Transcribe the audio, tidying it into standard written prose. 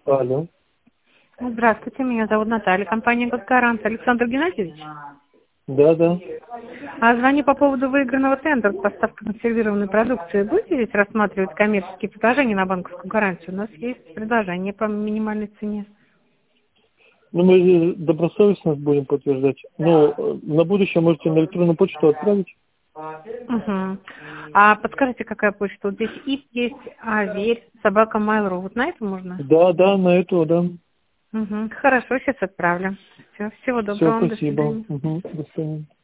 Алло. Здравствуйте, меня зовут Наталья, компания «Госгарант». Александр Геннадьевич? Да. Звоню по поводу выигранного тендера с поставкой консервированной продукции. Будете здесь рассматривать коммерческие предложения на банковскую гарантию? У нас есть предложение по минимальной цене. Ну, мы добросовестно будем подтверждать. Но на будущее можете на электронную почту отправить. Угу. А подскажите, какая почта? Вот здесь ИП есть, Аверь, собака Mail.ru. Вот на это можно? Да, на эту, да. Угу. Хорошо, сейчас отправлю. Все, всего Все, доброго вам, до спасибо. свидания. До свидания.